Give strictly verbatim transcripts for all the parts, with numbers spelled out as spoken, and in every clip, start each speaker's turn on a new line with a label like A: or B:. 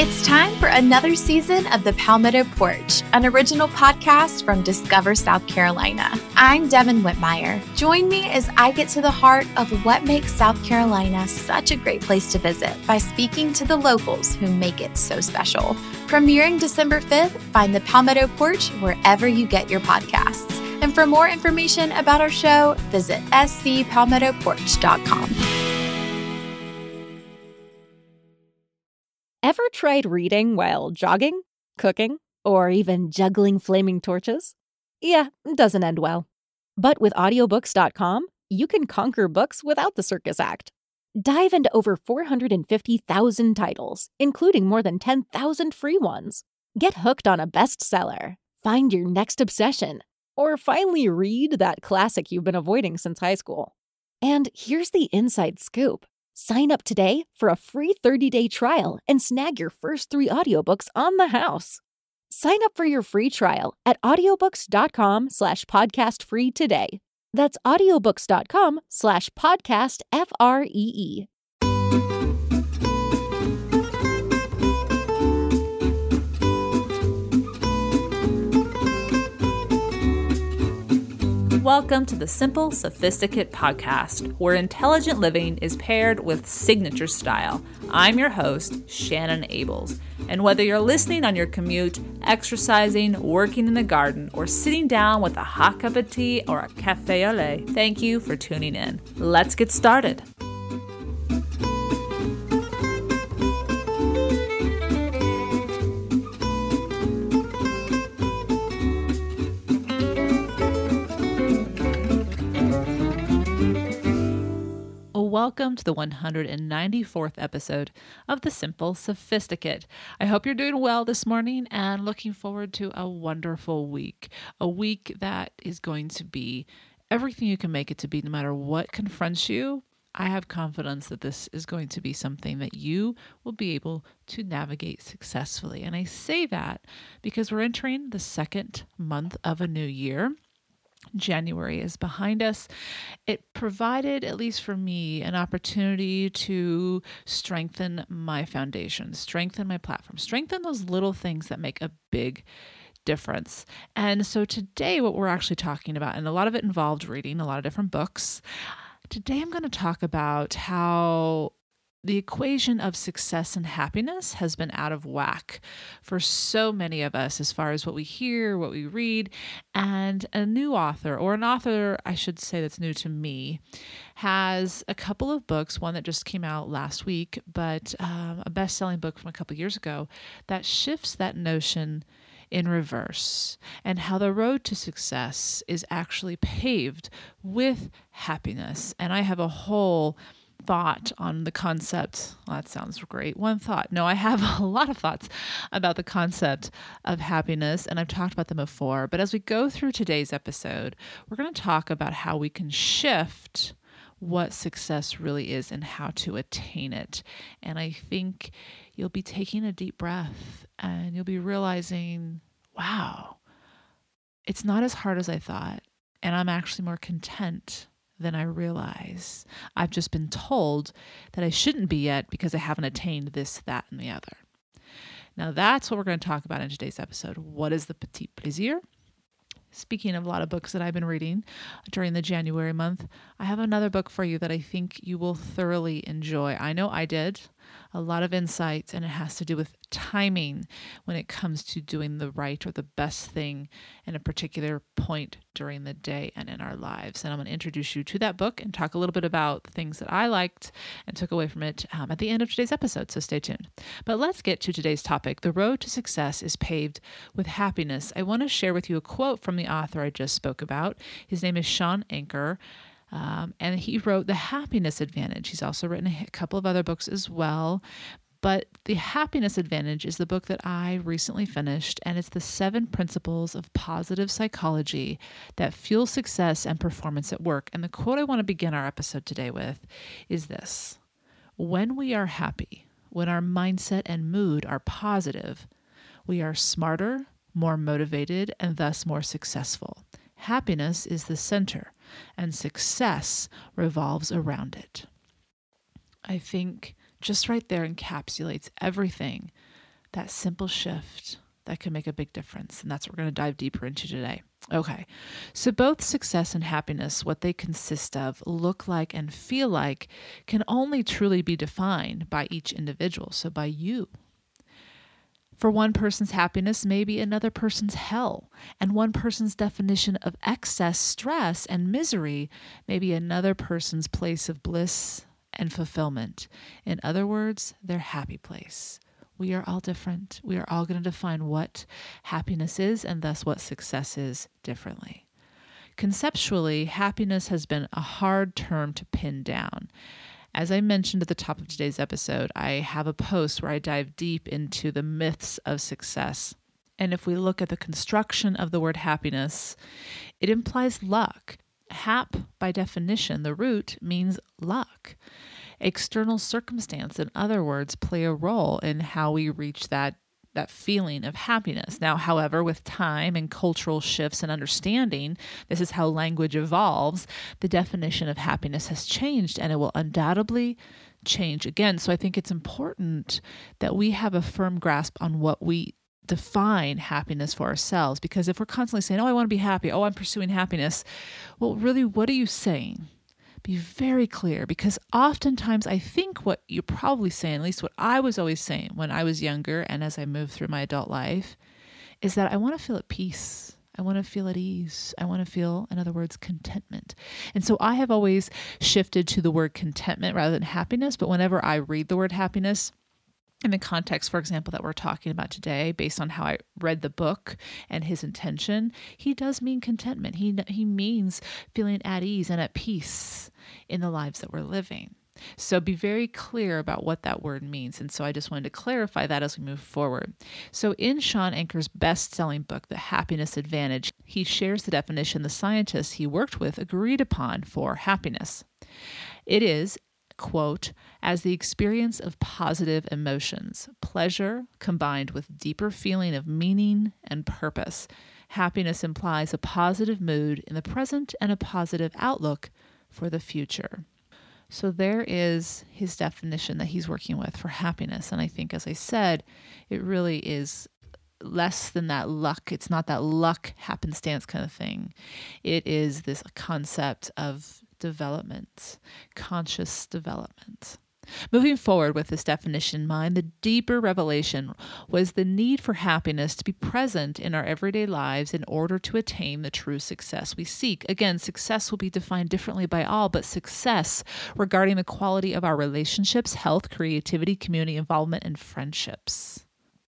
A: It's time for another season of The Palmetto Porch, an original podcast from Discover South Carolina. I'm Devin Whitmire. Join me as I get to the heart of what makes South Carolina such a great place to visit by speaking to the locals who make it so special. Premiering December fifth, find The Palmetto Porch wherever you get your podcasts. And for more information about our show, visit s c palmetto porch dot com.
B: Ever tried reading while jogging, cooking, or even juggling flaming torches? Yeah, it doesn't end well. But with audiobooks dot com, you can conquer books without the circus act. Dive into over four hundred fifty thousand titles, including more than ten thousand free ones. Get hooked on a bestseller, find your next obsession, or finally read that classic you've been avoiding since high school. And here's the inside scoop. Sign up today for a free thirty-day trial and snag your first three audiobooks on the house. Sign up for your free trial at audiobooks dot com slash podcast free today. That's audiobooks dot com slash podcast F R E E.
C: Welcome to the Simple Sophisticate podcast, where intelligent living is paired with signature style. I'm your host, Shannon Ables. And whether you're listening on your commute, exercising, working in the garden, or sitting down with a hot cup of tea or a cafe au lait, thank you for tuning in. Let's get started. Welcome to the one hundred ninety-fourth episode of The Simple Sophisticate. I hope you're doing well this morning and looking forward to a wonderful week. A week that is going to be everything you can make it to be, no matter what confronts you. I have confidence that this is going to be something that you will be able to navigate successfully. And I say that because we're entering the second month of a new year. January is behind us. It provided, at least for me, an opportunity to strengthen my foundation, strengthen my platform, strengthen those little things that make a big difference. And so today, what we're actually talking about, and a lot of it involved reading a lot of different books. Today, I'm going to talk about how the equation of success and happiness has been out of whack for so many of us as far as what we hear, what we read, and a new author, or an author, I should say, that's new to me, has a couple of books, one that just came out last week, but um, a best-selling book from a couple years ago that shifts that notion in reverse, and how the road to success is actually paved with happiness. And I have a whole thought on the concept. Well, that sounds great. One thought. No, I have a lot of thoughts about the concept of happiness, and I've talked about them before. But as we go through today's episode, we're going to talk about how we can shift what success really is and how to attain it. And I think you'll be taking a deep breath and you'll be realizing, wow, it's not as hard as I thought, and I'm actually more content than I realize. I've just been told that I shouldn't be yet because I haven't attained this, that, and the other. Now that's what we're going to talk about in today's episode. What is the petit plaisir? Speaking of a lot of books that I've been reading during the January month, I have another book for you that I think you will thoroughly enjoy. I know I did. A lot of insights, and it has to do with timing when it comes to doing the right or the best thing in a particular point during the day and in our lives. And I'm going to introduce you to that book and talk a little bit about the things that I liked and took away from it um, at the end of today's episode, so stay tuned. But let's get to today's topic. The road to success is paved with happiness. I want to share with you a quote from the author I just spoke about. His name is Shawn Achor. Um, and he wrote The Happiness Advantage. He's also written a couple of other books as well. But The Happiness Advantage is the book that I recently finished, and it's the seven principles of positive psychology that fuel success and performance at work. And the quote I want to begin our episode today with is this: when we are happy, when our mindset and mood are positive, we are smarter, more motivated, and thus more successful. Happiness is the center, and success revolves around it. I think just right there encapsulates everything that simple shift that can make a big difference. And that's what we're going to dive deeper into today. Okay, so both success and happiness, what they consist of, look like, and feel like, can only truly be defined by each individual, so by you. For one person's happiness may be another person's hell, and one person's definition of excess stress and misery may be another person's place of bliss and fulfillment. In other words, their happy place. We are all different. We are all going to define what happiness is and thus what success is differently. Conceptually, happiness has been a hard term to pin down. As I mentioned at the top of today's episode, I have a post where I dive deep into the myths of success. And if we look at the construction of the word happiness, it implies luck. Hap, by definition, the root means luck. External circumstance, in other words, play a role in how we reach that that feeling of happiness. Now, however, with time and cultural shifts and understanding, this is how language evolves, the definition of happiness has changed, and it will undoubtedly change again. So I think it's important that we have a firm grasp on what we define happiness for ourselves, because if we're constantly saying, oh, I want to be happy, oh, I'm pursuing happiness, well, really, what are you saying? Be very clear, because oftentimes I think what you're probably saying, at least what I was always saying when I was younger and as I moved through my adult life, is that I want to feel at peace. I want to feel at ease. I want to feel, in other words, contentment. And so I have always shifted to the word contentment rather than happiness. But whenever I read the word happiness, in the context, for example, that we're talking about today, based on how I read the book and his intention, he does mean contentment. He he means feeling at ease and at peace in the lives that we're living. So be very clear about what that word means. And so I just wanted to clarify that as we move forward. So in Shawn Achor's best-selling book, The Happiness Advantage, he shares the definition the scientists he worked with agreed upon for happiness. It is, quote, as the experience of positive emotions, pleasure combined with deeper feeling of meaning and purpose. Happiness implies a positive mood in the present and a positive outlook for the future. So there is his definition that he's working with for happiness. And I think, as I said, it really is less than that luck. It's not that luck happenstance kind of thing. It is this concept of development, conscious development. Moving forward with this definition in mind, the deeper revelation was the need for happiness to be present in our everyday lives in order to attain the true success we seek. Again, success will be defined differently by all, but success regarding the quality of our relationships, health, creativity, community involvement, and friendships.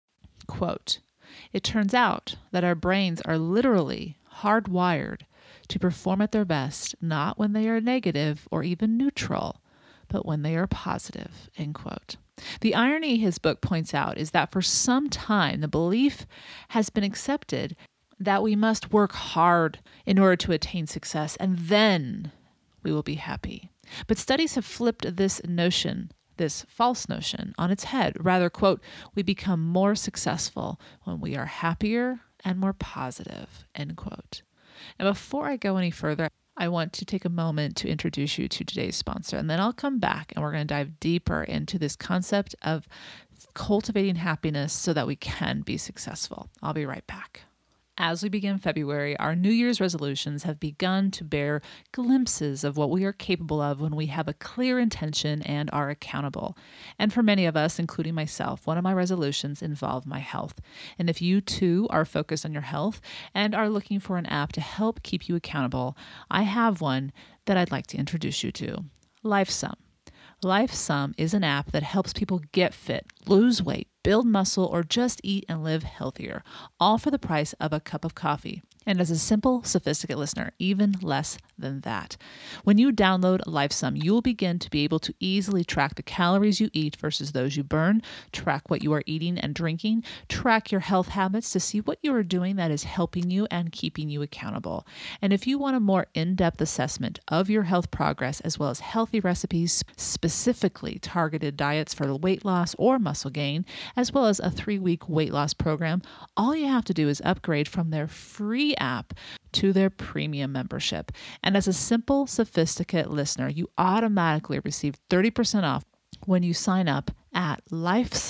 C: Quote, it turns out that our brains are literally hardwired to perform at their best, not when they are negative or even neutral, but when they are positive, end quote. The irony his book points out is that for some time, the belief has been accepted that we must work hard in order to attain success, and then we will be happy. But studies have flipped this notion, this false notion, on its head. Rather, quote, we become more successful when we are happier and more positive, end quote. Now, before I go any further, I want to take a moment to introduce you to today's sponsor, and then I'll come back and we're going to dive deeper into this concept of cultivating happiness so that we can be successful. I'll be right back. As we begin February, our New Year's resolutions have begun to bear glimpses of what we are capable of when we have a clear intention and are accountable. And for many of us, including myself, one of my resolutions involve my health. And if you too are focused on your health and are looking for an app to help keep you accountable, I have one that I'd like to introduce you to, LifeSum. LifeSum is an app that helps people get fit, lose weight, build muscle, or just eat and live healthier, all for the price of a cup of coffee. And as a simple, sophisticated listener, even less than that. When you download LifeSum, you'll begin to be able to easily track the calories you eat versus those you burn, track what you are eating and drinking, track your health habits to see what you are doing that is helping you and keeping you accountable. And if you want a more in-depth assessment of your health progress, as well as healthy recipes, specifically targeted diets for weight loss or muscle gain, as well as a three-week weight loss program, all you have to do is upgrade from their free app to their premium membership. And as a simple, sophisticated listener, you automatically receive thirty percent off when you sign up at lifesum.com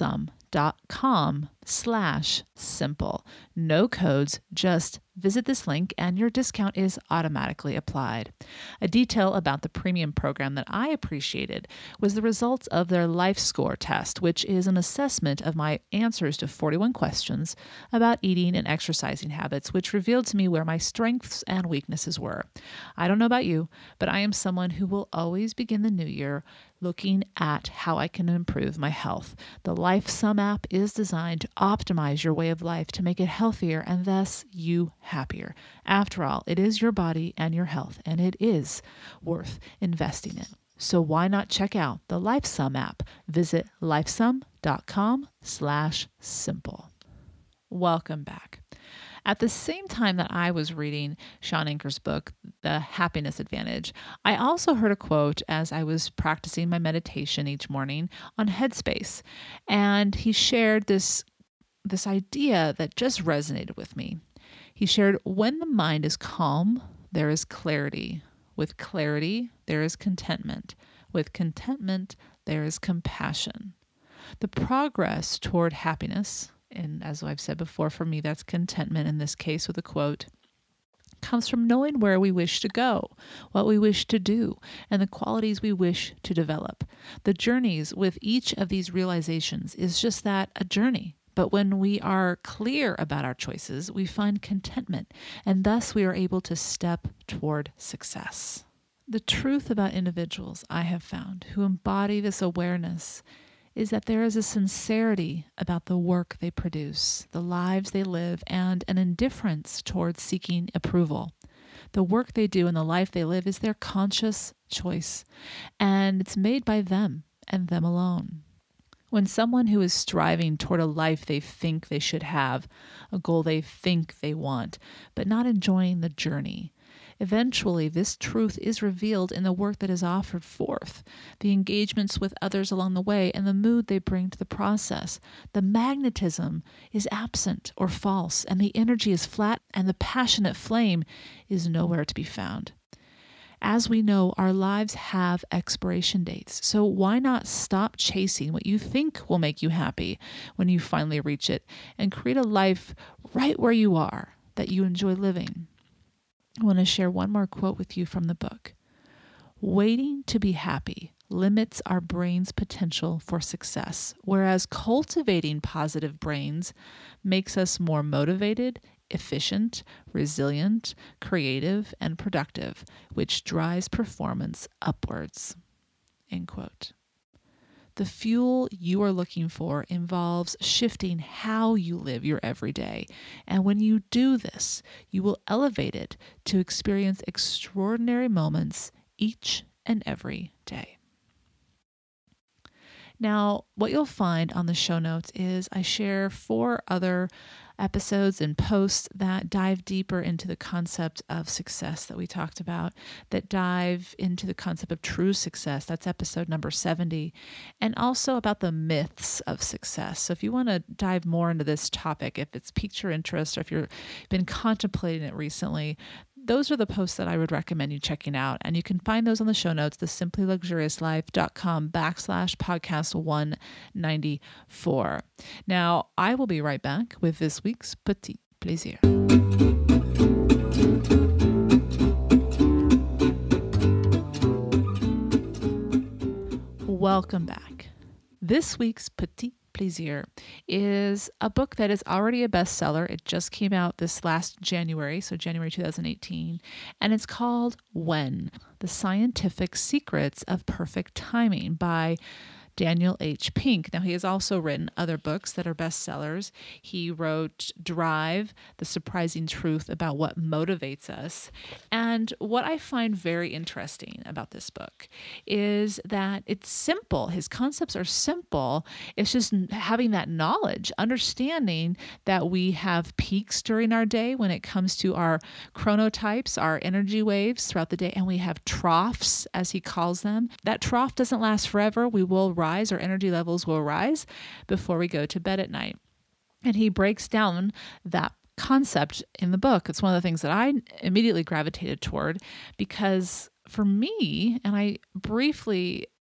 C: dot com slash simple. No codes, just visit this link and your discount is automatically applied. A detail about the premium program that I appreciated was the results of their Life Score test, which is an assessment of my answers to forty-one questions about eating and exercising habits, which revealed to me where my strengths and weaknesses were. I don't know about you, but I am someone who will always begin the new year looking at how I can improve my health. The LifeSum app is designed to optimize your way of life to make it healthier and thus you happier. After all, it is your body and your health, and it is worth investing in. So why not check out the LifeSum app? Visit lifesum.com slash simple. Welcome back. At the same time that I was reading Shawn Achor's book, The Happiness Advantage, I also heard a quote as I was practicing my meditation each morning on Headspace. And he shared this, this idea that just resonated with me. He shared, when the mind is calm, there is clarity. With clarity, there is contentment. With contentment, there is compassion. The progress toward happiness, and as I've said before, for me, that's contentment in this case with a quote, comes from knowing where we wish to go, what we wish to do, and the qualities we wish to develop. The journeys with each of these realizations is just that, a journey. But when we are clear about our choices, we find contentment, and thus we are able to step toward success. The truth about individuals I have found who embody this awareness is that there is a sincerity about the work they produce, the lives they live, and an indifference towards seeking approval. The work they do and the life they live is their conscious choice, and it's made by them and them alone. When someone who is striving toward a life they think they should have, a goal they think they want, but not enjoying the journey, eventually this truth is revealed in the work that is offered forth, the engagements with others along the way, and the mood they bring to the process. The magnetism is absent or false, and the energy is flat, and the passionate flame is nowhere to be found. As we know, our lives have expiration dates, so why not stop chasing what you think will make you happy when you finally reach it, and create a life right where you are that you enjoy living? I want to share one more quote with you from the book. Waiting to be happy limits our brain's potential for success, whereas cultivating positive brains makes us more motivated, efficient, resilient, creative, and productive, which drives performance upwards. End quote. The fuel you are looking for involves shifting how you live your everyday. And when you do this, you will elevate it to experience extraordinary moments each and every day. Now, what you'll find on the show notes is I share four other episodes and posts that dive deeper into the concept of success that we talked about, that dive into the concept of true success. That's episode number seventy, and also about the myths of success. So if you want to dive more into this topic, if it's piqued your interest or if you've been contemplating it recently, those are the posts that I would recommend you checking out. And you can find those on the show notes, the simply luxurious life dot com backslash podcast one ninety-four. Now, I will be right back with this week's Petit Plaisir. Welcome back. This week's Petit Plaisir is a book that is already a bestseller. It just came out this last January, so January two thousand eighteen, and it's called When: The Scientific Secrets of Perfect Timing by Daniel H. Pink. Now, he has also written other books that are bestsellers. He wrote Drive, The Surprising Truth About What Motivates Us. And what I find very interesting about this book is that it's simple. His concepts are simple. It's just having that knowledge, understanding that we have peaks during our day when it comes to our chronotypes, our energy waves throughout the day, and we have troughs, as he calls them. That trough doesn't last forever. We will rise. Our energy levels will rise before we go to bed at night. And he breaks down that concept in the book. It's one of the things that I immediately gravitated toward because for me, and I briefly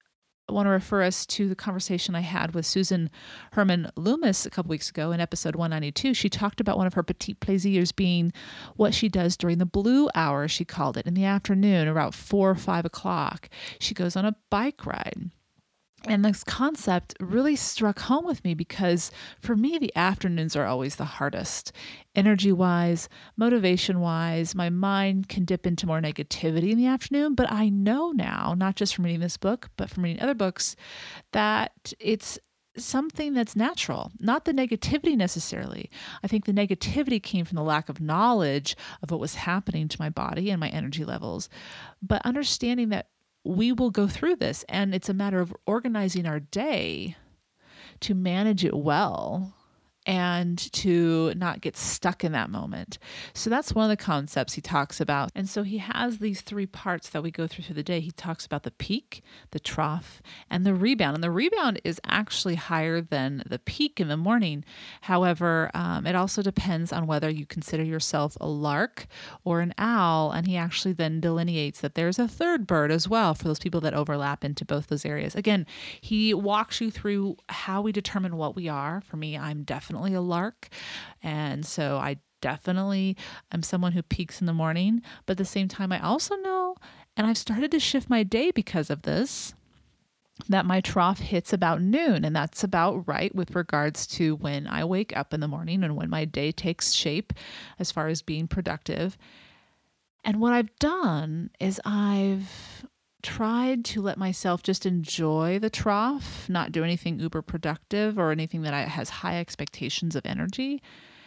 C: I want to refer us to the conversation I had with Susan Herman Loomis a couple weeks ago in episode one ninety-two. She talked about one of her petit plaisirs being what she does during the blue hour, she called it, in the afternoon, about four or five o'clock. She goes on a bike ride. And this concept really struck home with me because for me, the afternoons are always the hardest. Energy-wise, motivation-wise, my mind can dip into more negativity in the afternoon. But I know now, not just from reading this book, but from reading other books, that it's something that's natural, not the negativity necessarily. I think the negativity came from the lack of knowledge of what was happening to my body and my energy levels. But understanding that we will go through this, and it's a matter of organizing our day to manage it well and to not get stuck in that moment. So that's one of the concepts he talks about. And so he has these three parts that we go through through the day. He talks about the peak, the trough, and the rebound. And the rebound is actually higher than the peak in the morning. However, um, it also depends on whether you consider yourself a lark or an owl. And he actually then delineates that there's a third bird as well for those people that overlap into both those areas. Again, he walks you through how we determine what we are. For me, I'm definitely a lark. And so I definitely am someone who peaks in the morning. But at the same time, I also know, and I've started to shift my day because of this, that my trough hits about noon. And that's about right with regards to when I wake up in the morning and when my day takes shape as far as being productive. And what I've done is I've tried to let myself just enjoy the trough, not do anything uber productive or anything that I, has high expectations of energy.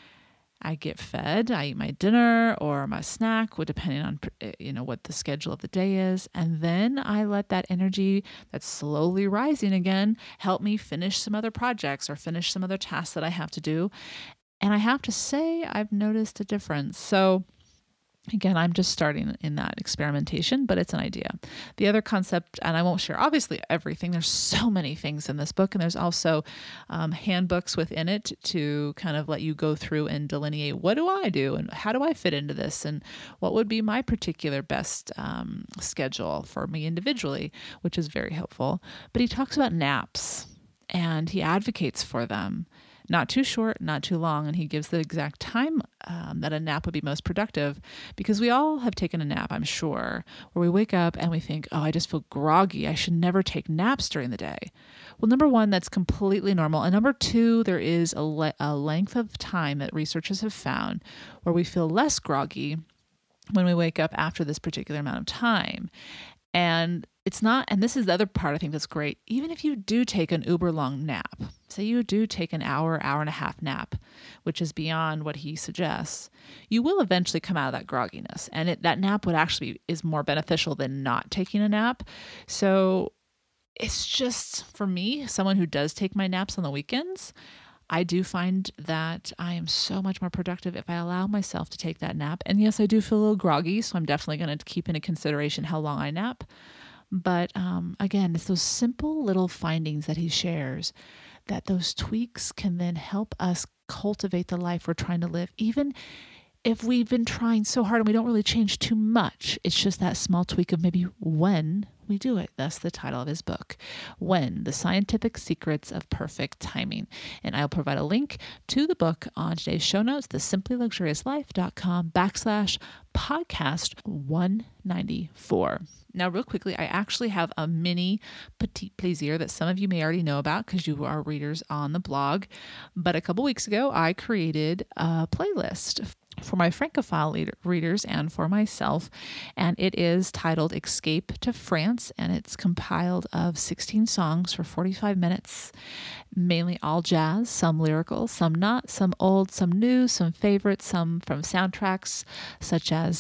C: I get fed, I eat my dinner or my snack, depending on, you know, what the schedule of the day is. And then I let that energy that's slowly rising again help me finish some other projects or finish some other tasks that I have to do. And I have to say, I've noticed a difference. So again, I'm just starting in that experimentation, but it's an idea. The other concept, and I won't share obviously everything, there's so many things in this book, and there's also um, handbooks within it to kind of let you go through and delineate, what do I do and how do I fit into this and what would be my particular best um, schedule for me individually, which is very helpful. But he talks about naps and he advocates for them. Not too short, not too long. And he gives the exact time um, that a nap would be most productive, because we all have taken a nap, I'm sure, where we wake up and we think, oh, I just feel groggy. I should never take naps during the day. Well, number one, that's completely normal. And number two, there is a, le- a length of time that researchers have found where we feel less groggy when we wake up after this particular amount of time. And it's not, and this is the other part I think that's great, even if you do take an uber long nap, say you do take an hour, hour and a half nap, which is beyond what he suggests, you will eventually come out of that grogginess. And it, that nap would actually be, is more beneficial than not taking a nap. So it's just, for me, someone who does take my naps on the weekends, I do find that I am so much more productive if I allow myself to take that nap. And yes, I do feel a little groggy, so I'm definitely going to keep into consideration how long I nap. But um, again, it's those simple little findings that he shares, that those tweaks can then help us cultivate the life we're trying to live. Even if we've been trying so hard and we don't really change too much, it's just that small tweak of maybe when we do it. That's the title of his book, When, The Scientific Secrets of Perfect Timing. And I'll provide a link to the book on today's show notes, the simply luxurious life dot com backslash podcast one ninety-four. Now, real quickly, I actually have a mini petit plaisir that some of you may already know about because you are readers on the blog. But a couple weeks ago, I created a playlist for my Francophile leader, readers and for myself. And it is titled Escape to France, and it's compiled of sixteen songs for forty-five minutes, mainly all jazz, some lyrical, some not, some old, some new, some favorites, some from soundtracks such as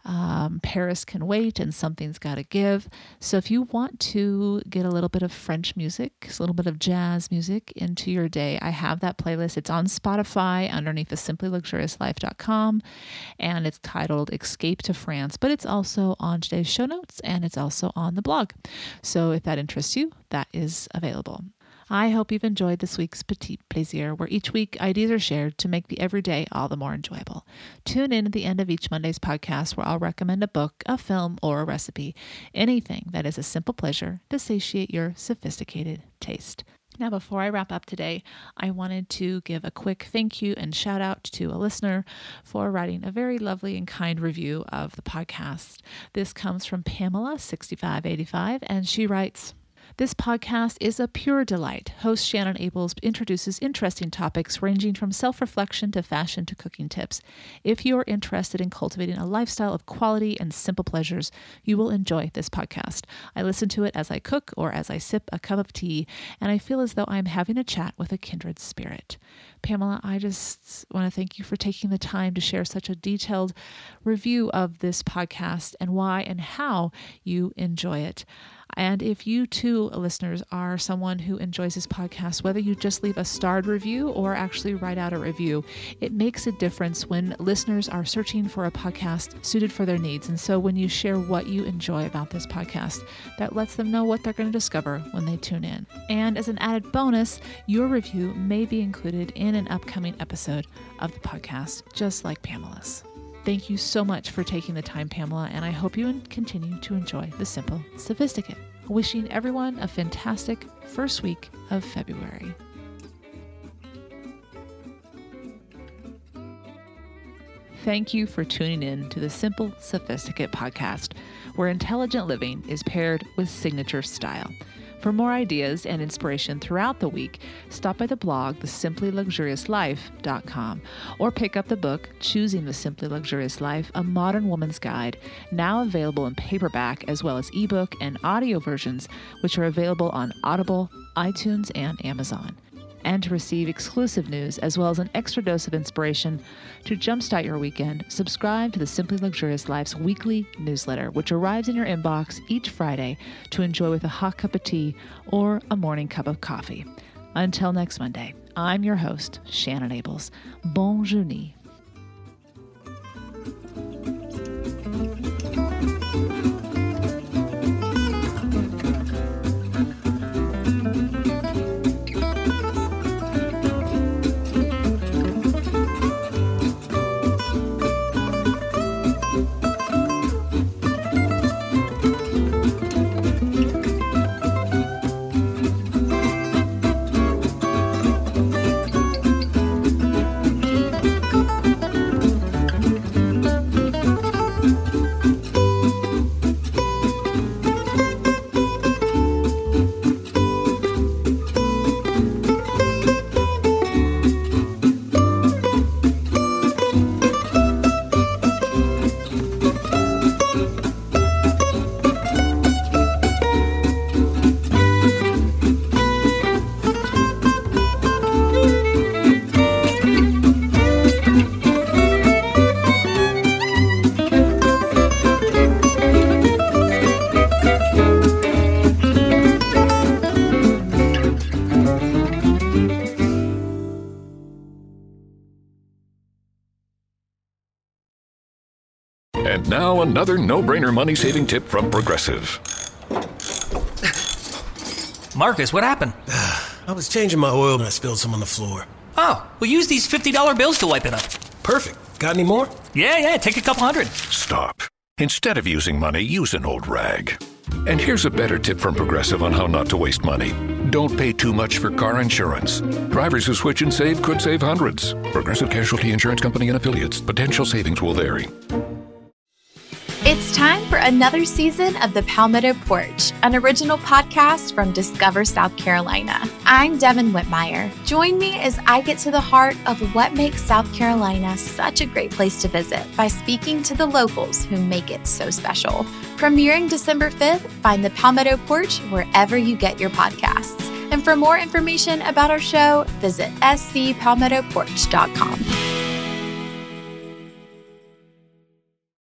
C: Um, Paris Can Wait and Something's Gotta Give. So if you want to get a little bit of French music, a little bit of jazz music into your day, I have that playlist. It's on Spotify underneath the simply luxurious life dot com, and it's titled Escape to France, but it's also on today's show notes and it's also on the blog. So if that interests you, that is available. I hope you've enjoyed this week's Petit Plaisir, where each week ideas are shared to make the everyday all the more enjoyable. Tune in at the end of each Monday's podcast, where I'll recommend a book, a film, or a recipe, anything that is a simple pleasure to satiate your sophisticated taste. Now, before I wrap up today, I wanted to give a quick thank you and shout out to a listener for writing a very lovely and kind review of the podcast. This comes from Pamela sixty-five eighty-five, and she writes, "This podcast is a pure delight. Host Shannon Ables introduces interesting topics ranging from self-reflection to fashion to cooking tips. If you are interested in cultivating a lifestyle of quality and simple pleasures, you will enjoy this podcast. I listen to it as I cook or as I sip a cup of tea, and I feel as though I'm having a chat with a kindred spirit." Pamela, I just want to thank you for taking the time to share such a detailed review of this podcast and why and how you enjoy it. And if you too, listeners, are someone who enjoys this podcast, whether you just leave a starred review or actually write out a review, it makes a difference when listeners are searching for a podcast suited for their needs. And so when you share what you enjoy about this podcast, that lets them know what they're going to discover when they tune in. And as an added bonus, your review may be included in an upcoming episode of the podcast, just like Pamela's. Thank you so much for taking the time, Pamela, and I hope you continue to enjoy The Simple Sophisticate. Wishing everyone a fantastic first week of February. Thank you for tuning in to the Simple Sophisticate podcast, where intelligent living is paired with signature style. For more ideas and inspiration throughout the week, stop by the blog the simply luxurious life dot com or pick up the book Choosing the Simply Luxurious Life, A Modern Woman's Guide, now available in paperback as well as ebook and audio versions, which are available on Audible, iTunes, and Amazon. And to receive exclusive news as well as an extra dose of inspiration to jumpstart your weekend, subscribe to the Simply Luxurious Life's weekly newsletter, which arrives in your inbox each Friday to enjoy with a hot cup of tea or a morning cup of coffee. Until next Monday, I'm your host, Shannon Ables. Bonne journée.
D: And now another no-brainer money-saving tip from Progressive.
E: Marcus, what happened?
F: I was changing my oil and I spilled some on the floor.
E: Oh, well, use these fifty dollar bills to wipe it up.
F: Perfect. Got any more?
E: Yeah, yeah, take a couple hundred.
D: Stop. Instead of using money, use an old rag. And here's a better tip from Progressive on how not to waste money. Don't pay too much for car insurance. Drivers who switch and save could save hundreds. Progressive Casualty Insurance Company and Affiliates. Potential savings will vary.
A: It's time for another season of The Palmetto Porch, an original podcast from Discover South Carolina. I'm Devin Whitmire. Join me as I get to the heart of what makes South Carolina such a great place to visit by speaking to the locals who make it so special. Premiering December fifth, find The Palmetto Porch wherever you get your podcasts. And for more information about our show, visit s c palmetto porch dot com.